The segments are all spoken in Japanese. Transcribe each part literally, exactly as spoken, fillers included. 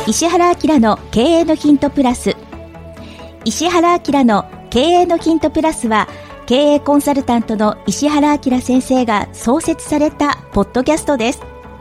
石原明の経営のヒントプラス。石原明の経営のヒントプラスは、経営コンサルタントの石原明先生が創設されたポッドキャストです。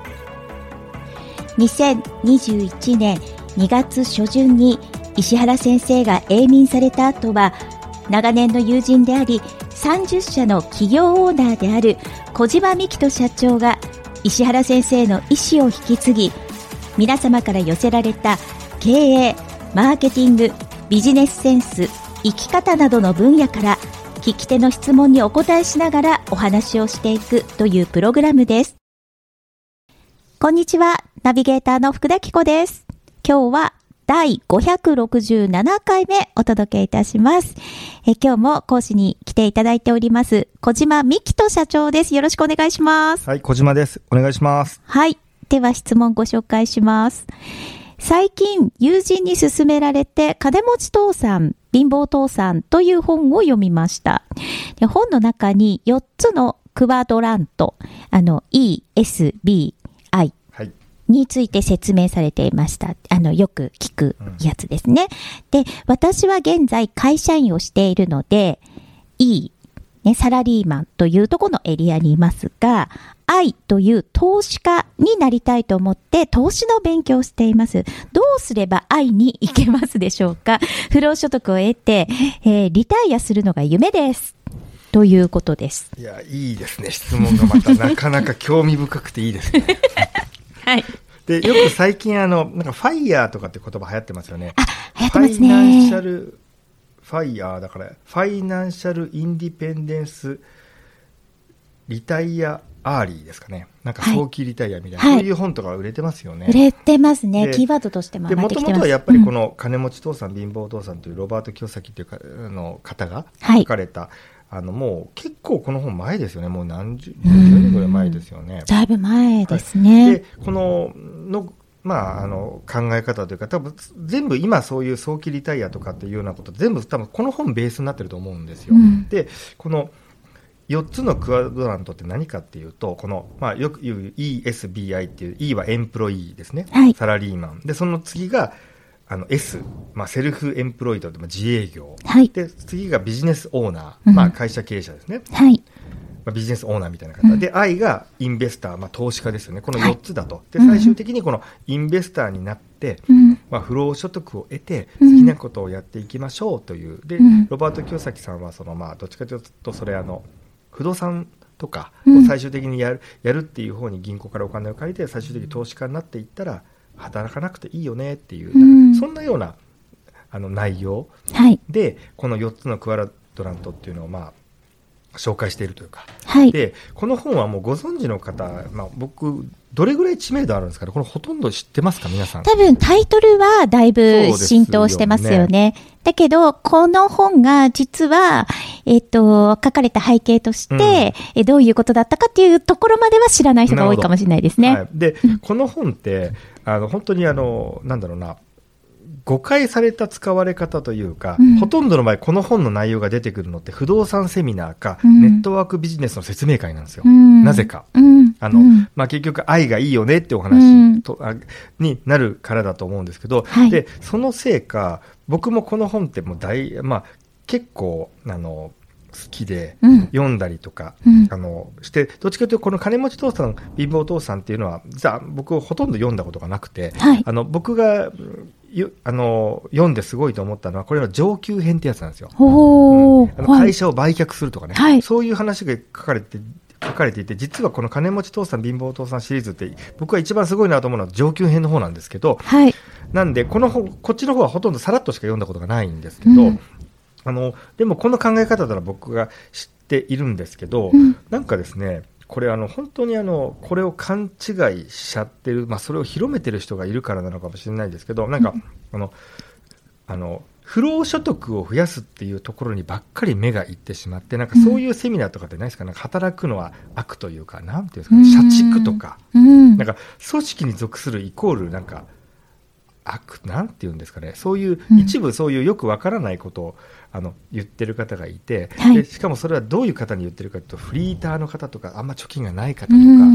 にせんにじゅういちねんにがつしょじゅんに石原先生が永眠された後は、長年の友人でありさんじゅっしゃの企業オーナーである小島幹人社長が石原先生の意思を引き継ぎ、皆様から寄せられた経営、マーケティング、ビジネスセンス、生き方などの分野から聞き手の質問にお答えしながらお話をしていくというプログラムです。こんにちは、ナビゲーターの福田紀子です。今日はだいごひゃくろくじゅうななかいめお届けいたします。え今日も講師に来ていただいております小島幹人社長です。よろしくお願いします。 はい、小島です。お願いします。 はい、では質問ご紹介します。最近友人に勧められて金持ち父さん貧乏父さんという本を読みました。で本の中によっつのクワドラント、あの イーエスビーアイ について説明されていました。あのよく聞くやつですね、うん、で私は現在会社員をしているので E、ね、サラリーマンというところのエリアにいますが、I という投資家になりたいと思って投資の勉強をしています。どうすれば I に行けますでしょうか。不労所得を得て、えー、リタイアするのが夢ですということです。 いや、いいですね。質問がまたなかなか興味深くていいですね。はい。で、よく最近あのなんかファイヤーとかって言葉流行ってますよね。 あ、流行ってますね。 ファイナンシャルファイヤーだからファイナンシャルインディペンデンスリタイアアーリーですかね。なんか早期リタイアみたいな、はい、そういう本とか売れてますよね。 売れてますね。キーワードとしても上がってきてます。 もともとはやっぱりこの金持ち父さん、うん、貧乏父さんというロバート清崎というかあの方が書かれた、はい、あのもう結構この本前ですよね。もう何十年ぐらい前ですよね。 だいぶ前ですね。 はい、でこののまあ、あの考え方というか、多分全部今そういう早期リタイアとかっていうようなこと全部多分この本ベースになってると思うんですよ。うん、でこのよっつのクワドラントって何かっていうと、この、まあ、よく言う イーエスビーアイ っていう E はエンプロイーですね、はい、サラリーマンで、その次があの S、まあ、セルフエンプロイドで、まあ、自営業、はい、で次がビジネスオーナー、うんまあ、会社経営者ですね、はいまあ、ビジネスオーナーみたいな方、うん、で I がインベスター、まあ、投資家ですよね。このよっつだと、はい、で最終的にこのインベスターになって、うんまあ、不労所得を得て好きなことをやっていきましょうという、で、うん、ロバート清崎さんはその、まあ、どっちかというとそれあの不動産とかを最終的にやる、うん、やるっていう方に銀行からお金を借りて最終的に投資家になっていったら働かなくていいよねっていう、うん、そんなようなあの内容、はい、でこのよっつのクワドラントっていうのをまあ紹介しているというか、はい、でこの本はもうご存知の方、まあ、僕どれぐらい知名度あるんですかね。これほとんど知ってますか皆さん。 多分タイトルはだいぶ浸透してますよね。だけどこの本が実は、えっと、書かれた背景として、うん、えどういうことだったかっていうところまでは知らない人が多いかもしれないですね。はい、 でこの本ってあの本当にあのなんだろうな誤解された使われ方というか、うん、ほとんどの場合この本の内容が出てくるのって不動産セミナーか、うん、ネットワークビジネスの説明会なんですよ、うん、なぜか、うんあのうんまあ、結局愛がいいよねってお話と、うん、あになるからだと思うんですけど、はい、でそのせいか僕もこの本ってもう大、まあ、結構あの好きで読んだりとか、うん、あのしてどっちかというとこの金持ち父さん貧乏父さんっていうのは実は僕ほとんど読んだことがなくて、はい、あの僕があの読んですごいと思ったのはこれの上級編ってやつなんですよ、うん、あの会社を売却するとかね、はい、そういう話が書かれて書かれていて、実はこの金持ち父さん貧乏父さんシリーズって僕が一番すごいなと思うのは上級編の方なんですけど、はい、なんでこの本こっちの方はほとんどさらっとしか読んだことがないんですけど、うんあのでもこの考え方なら僕が知っているんですけど、うん、なんかですねこれあの本当にあのこれを勘違いしちゃってる、まあ、それを広めてる人がいるからなのかもしれないですけど、なんか、うん、あのあの不労所得を増やすっていうところにばっかり目がいってしまって、なんかそういうセミナーとかってないですか。なんか働くのは悪というか、なんていうんですかね、社畜とか、うん、なんか組織に属するイコールなんか悪なんていうんですかね、そういう一部そういうよくわからないことをあの言ってる方がいて、はい、でしかもそれはどういう方に言ってるかというとフリーターの方とかあんま貯金がない方とか、うん、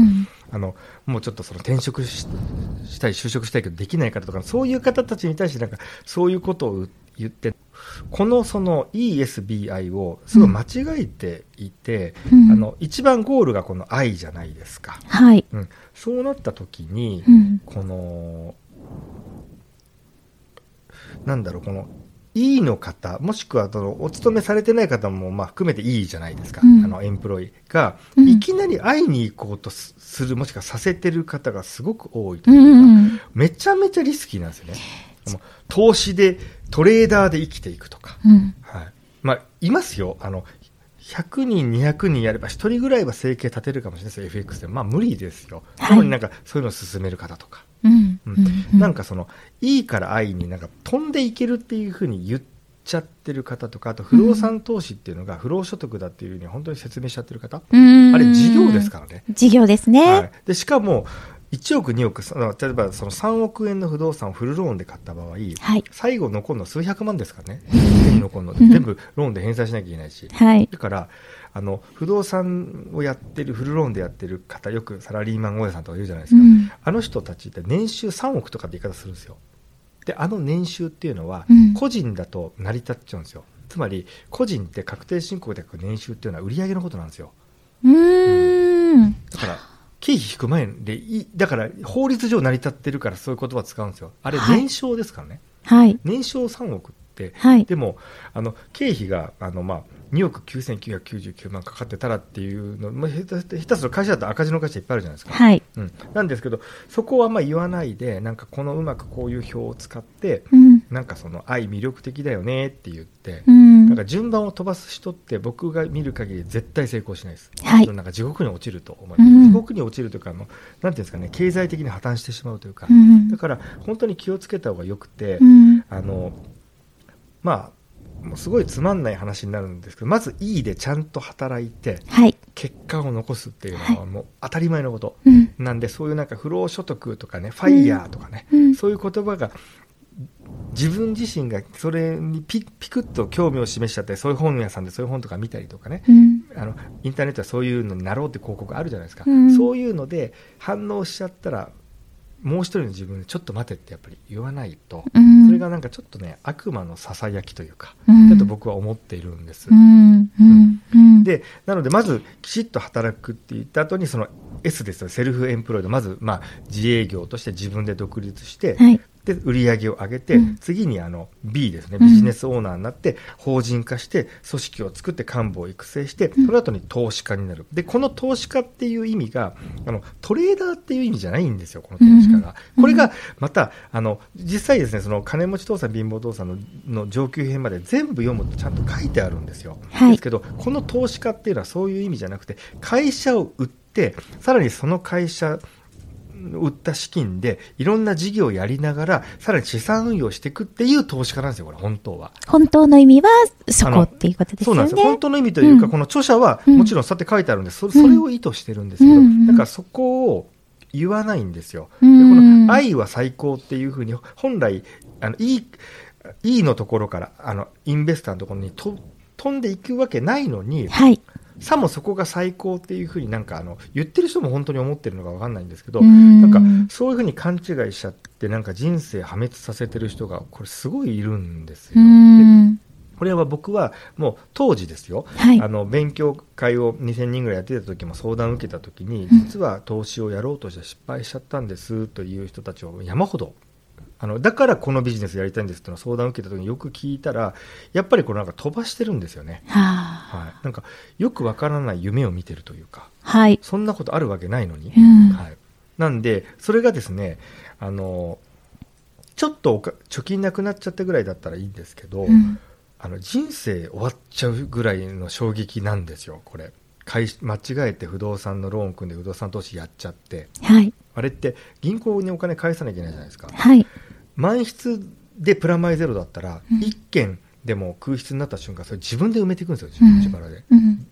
あのもうちょっとその転職 し, したい就職したいけどできないからとか、そういう方たちに対してなんかそういうことを言って、このその イーエスビーアイ をすごい間違えていて、うん、あの一番ゴールがこの愛じゃないですか、 はいうん、そうなった時に、 うん、 このなんだろう、この E の方もしくはそのお勤めされてない方もまあ含めて E じゃないですか、うん、あのエンプロイがいきなり会いに行こうとする、もしくはさせてる方がすごく多いというか、うん、めちゃめちゃリスキーなんですよね。投資でトレーダーで生きていくとか、 うんはいまあ、いますよ。あのひゃくにんにひゃくにんやればひとりぐらいは生計立てるかもしれないですよ エフエックス で。まあ無理ですよ。なのになんかそういうのを進める方とか、 うんうんうん、なんかそのいいから愛になんか飛んでいけるっていうふうに言っちゃってる方とか、あと不動産投資っていうのが不労所得だっていうふうに本当に説明しちゃってる方、 うん、 あれ事業ですからね。 事業ですね、 はい、でしかもいちおくにおく、例えばそのさんおくえんの不動産をフルローンで買った場合、はい、最後残るの数百万ですからね。手に残るので全部ローンで返済しなきゃいけないし、 はい、 だからあの不動産をやってるフルローンでやってる方、よくサラリーマン大家さんとか言うじゃないですか、うん、あの人たちって年収さんおくとかって言い方するんですよ。であの年収っていうのは個人だと成り立っちゃうんですよ、うん、つまり個人って確定申告で書く年収っていうのは売上のことなんですよ。 うーん、 うん、だから経費引く前でいい、だから法律上成り立ってるからそういう言葉を使うんですよ。あれ年商ですからね、 はい、 年商さんおくって、 はい、 でもあの経費があの、まあ、におくきゅうせんきゅうひゃくきゅうじゅうきゅうまんかかってたらっていうの、まあ、下手すると会社だと赤字の会社いっぱいあるじゃないですか、 はいうん、なんですけどそこはまあ言わないで、なんかこのうまくこういう表を使って、 うん、 なんかその愛魅力的だよねって言って、 うん、 なんか順番を飛ばす人って僕が見る限り絶対成功しないです、 はい、 なんか地獄に落ちると思います、うん、地獄に落ちるというか、あのなんていうんですかね、経済的に破綻してしまうというか、 うん、 だから本当に気をつけた方がよくて、 うん、 あのまあもうすごいつまんない話になるんですけど、まず E でちゃんと働いて、 はい、 結果を残すっていうのはもう当たり前のこと、 はい、 なんで、そういうなんか不労所得とかね、ファイヤーとかね、 うん、 そういう言葉が自分自身がそれに ピ, ピクッと興味を示しちゃって、そういう本屋さんでそういう本とか見たりとかね、 うん、 あのインターネットはそういうのになろうって広告あるじゃないですか、 うん、 そういうので反応しちゃったらもう一人の自分でちょっと待てってやっぱり言わないと、うん、それがなんかちょっとね悪魔のささやきというか、うん、だと僕は思っているんです、 うんうんうん、 でなのでまずきちっと働くって言った後にその S ですよ、セルフエンプロイド、まずまあ自営業として自分で独立して、はい、で売り上げを上げて、うん、次にあの B ですね、ビジネスオーナーになって法人化して組織を作って幹部を育成して、その後に投資家になる。でこの投資家っていう意味があのトレーダーっていう意味じゃないんですよ、この投資家が。これがまたあの実際ですね、その金持ち父さん貧乏父さん の, の上級編まで全部読むとちゃんと書いてあるんですよ、はい、ですけどこの投資家っていうのはそういう意味じゃなくて、会社を売ってさらにその会社売った資金でいろんな事業をやりながらさらに資産運用していくっていう投資家なんですよ、これ本当は。 本当の意味はそこっていうことですよね。 そうなんですよ。本当の意味というか、うん、この著者はもちろんそうやって書いてあるんです、うん、そ, それを意図してるんですけど、うん、だからそこを言わないんですよ、うん、でこの愛は最高っていうふうに本来あのいい、いいのところからあのインベスターのところにと飛んでいくわけないのに、はい、さもそこが最高っていうふうになんかあの言ってる人も本当に思ってるのか分かんないんですけど、なんかそういうふうに勘違いしちゃってなんか人生破滅させてる人がこれすごいいるんですよ。でこれは僕はもう当時ですよ、はい、あの勉強会をにせんにんぐらいやってた時も相談を受けた時に、実は投資をやろうとして失敗しちゃったんですという人たちを山ほど、あのだからこのビジネスやりたいんですっていうのを相談を受けた時によく聞いたら、やっぱりこれなんか飛ばしてるんですよね、はあ、はい、なんかよくわからない夢を見てるというか、はい、そんなことあるわけないのに、うんはい、なんでそれがですね、あのちょっとおか貯金なくなっちゃったぐらいだったらいいんですけど、うん、あの人生終わっちゃうぐらいの衝撃なんですよこれ。間違えて不動産のローン組んで不動産投資やっちゃって、はい、あれって銀行にお金返さなきゃいけないじゃないですか、はい、満室でプラマイゼロだったら、うん、いっけんでも空室になった瞬間それ自分で埋めていくんですよ、自分の力で、うん、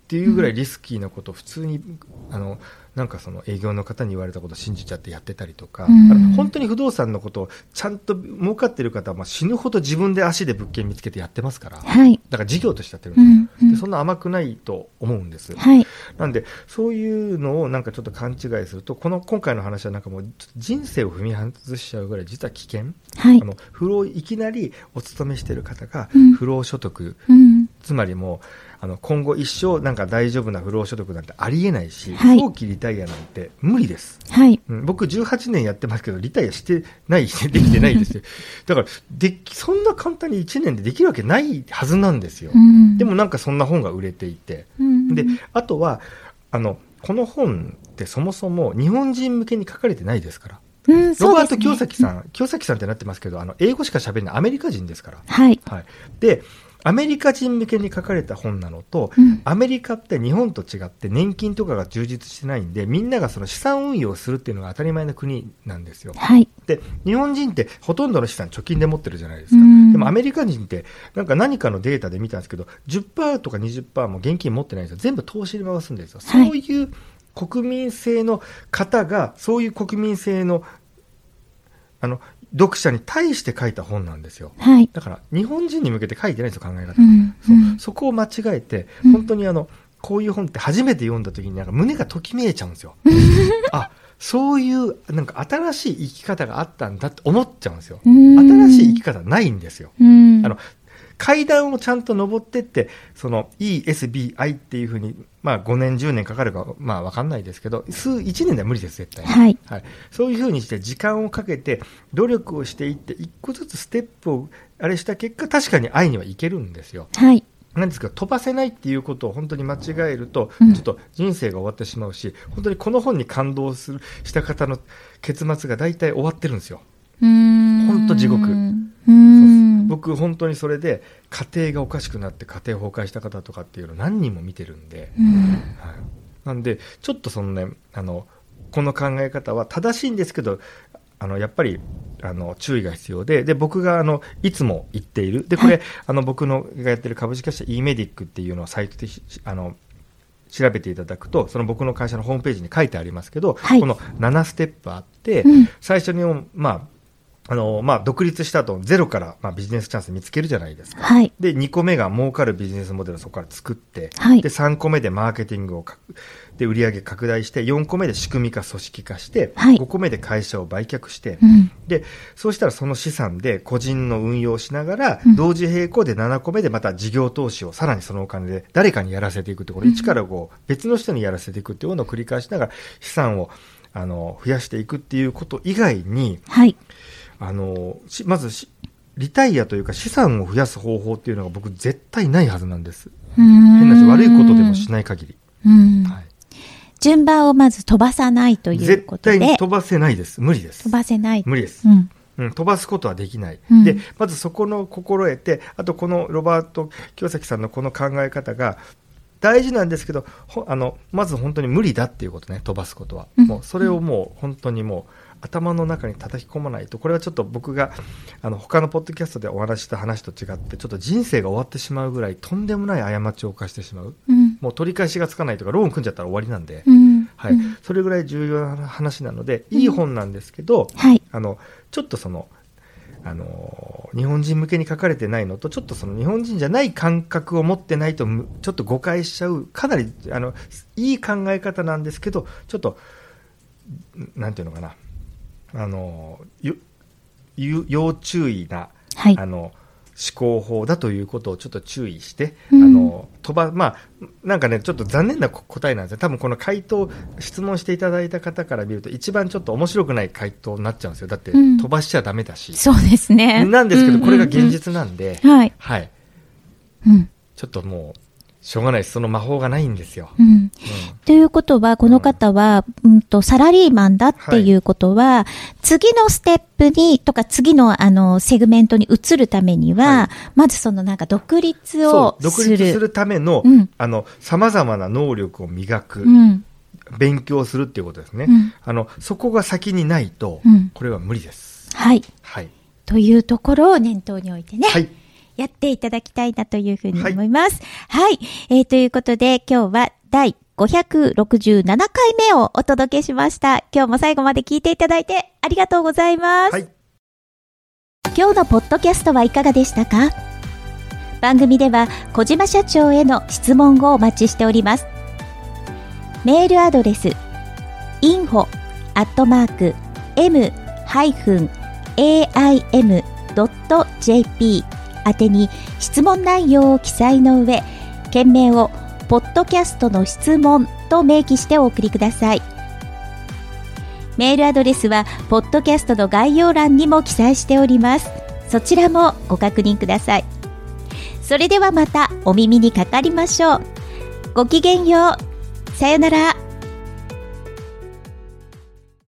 っていうぐらいリスキーなことを普通にあのなんかその営業の方に言われたことを信じちゃってやってたりとか、うん、本当に不動産のことをちゃんと儲かってる方はまあ死ぬほど自分で足で物件見つけてやってますから、はい、だから事業としてやってるんですよ、うんうん、でそんな甘くないと思うんです、はい、なんでそういうのをなんかちょっと勘違いするとこの今回の話はなんかもう人生を踏み外しちゃうぐらい実は危険、はい、あの不労いきなりお勤めしてる方が不労所得、うん、つまりもうあの今後一生なんか大丈夫な不労所得なんてありえないし、はい、早期リタイアなんて無理です、はいうん、僕じゅうはちねんやってますけどリタイアしてないしできてないですよだからでそんな簡単にいちねんでできるわけないはずなんですよ、うん、でもなんかそんな本が売れていて、うん、であとはあのこの本ってそもそも日本人向けに書かれてないですから、うん、ロバート清崎さん、うん、清崎さんってなってますけどあの英語しか喋れないアメリカ人ですから、はいはい、でアメリカ人向けに書かれた本なのと、うん、アメリカって日本と違って年金とかが充実してないんでみんながその資産運用するっていうのが当たり前の国なんですよ、はい、で日本人ってほとんどの資産貯金で持ってるじゃないですか、うん、でもアメリカ人ってなんか何かのデータで見たんですけど じゅっパーセント とか にじゅっパーセント も現金持ってないんですよ。全部投資に回すんですよ、はい、そういう国民性の方がそういう国民性のあの読者に対して書いた本なんですよ、はい、だから日本人に向けて書いてないんですよ考え方、うんうん、そ, そこを間違えて本当にあの、うん、こういう本って初めて読んだ時になんか胸がときめいちゃうんですよあそういうなんか新しい生き方があったんだって思っちゃうんですよ。新しい生き方ないんですよ。あの階段をちゃんと登ってってその イーエスビーアイ っていうふうに、まあ、ごねんじゅうねんかかるか、まあ、分かんないですけど数いちねんでは無理です絶対に、はいはい、そういうふうにして時間をかけて努力をしていって一個ずつステップをあれした結果確かに愛にはいけるんですよ、はい、なんですけど飛ばせないっていうことを本当に間違えると、うん、ちょっと人生が終わってしまうし本当にこの本に感動するした方の結末が大体終わってるんですよ。うーん本当地獄。うーん僕本当にそれで家庭がおかしくなって家庭崩壊した方とかっていうのを何人も見てるんで、うんはい、なんでちょっとそのねあのこの考え方は正しいんですけどあのやっぱりあの注意が必要で、で僕があのいつも言っているでこれ、はい、あの僕のがやってる株式会社 イーメディック っていうのをサイトであの調べていただくとその僕の会社のホームページに書いてありますけど、はい、このななステップあって、うん、最初にまああのまあ、独立した後ゼロから、まあ、ビジネスチャンス見つけるじゃないですか、はい、でにこめが儲かるビジネスモデルをそこから作って、はい、でさんこめでマーケティングをで売上拡大してよんこめで仕組み化組織化して、はい、ごこめで会社を売却して、うん、でそうしたらその資産で個人の運用をしながら、うん、同時並行でななこめでまた事業投資をさらにそのお金で誰かにやらせていくってこれいちからご別の人にやらせていくっていうのを繰り返しながら資産をあの増やしていくっていうこと以外に、はいあのまずリタイアというか資産を増やす方法っていうのが僕絶対ないはずなんです。変な悪いことでもしない限り、うんはい、 順番をまず飛ばさないということで絶対に飛ばせないです。無理です。 飛ばせない無理です、うんうん、飛ばすことはできない、うん、でまずそこの心得てあとこのロバート清崎さんのこの考え方が大事なんですけどあのまず本当に無理だっていうことね飛ばすことは、うん、もうそれをもう本当にもう頭の中に叩き込まないとこれはちょっと僕があの他のポッドキャストでお話した話と違ってちょっと人生が終わってしまうぐらいとんでもない過ちを犯してしまう、うん、もう取り返しがつかないとかローン組んじゃったら終わりなんで、うんはいうん、それぐらい重要な話なのでいい本なんですけど、うんはい、あのちょっとそのあの日本人向けに書かれてないのとちょっとその日本人じゃない感覚を持ってないとちょっと誤解しちゃうかなりあのいい考え方なんですけどちょっとなんていうのかなあの要注意な、はい、あの思考法だということをちょっと注意して、うん、あの飛ばまあなんかねちょっと残念な答えなんですよ。多分この回答質問していただいた方から見ると一番ちょっと面白くない回答になっちゃうんですよ。だって飛ばしちゃダメだし、うん、 そうですね。 なんですけど、うんうんうん、これが現実なんで、はいはい、うん、ちょっともうしょうがないです。その魔法がないんですよ。うんうん、 ということは、この方は、うん、とサラリーマンだっていうことは、はい、次のステップに、とか次のあのセグメントに移るためには、はい、まずそのなんか独立をする。 そう、独立するための、うん、あの、様々な能力を磨く、うん、勉強するっていうことですね。うん、あの、そこが先にないと、うん、これは無理です。 はい。はい。というところを念頭に置いてね。はい。 やっていただきたいなというふうに思います。はい。はい、えー、ということで今日は第ごひゃくろくじゅうななかいめをお届けしました。今日も最後まで聞いていただいてありがとうございます。はい、今日のポッドキャストはいかがでしたか？番組では小島社長への質問をお待ちしております。メールアドレス インフォ アットマーク エム ハイフン エーアイエム ドット ジェーピー 宛てに質問内容を記載の上、件名をポッドキャストの質問と明記してお送りください。メールアドレスはポッドキャストの概要欄にも記載しております。そちらもご確認ください。それではまたお耳にかかりましょう。ごきげんよう。さよなら。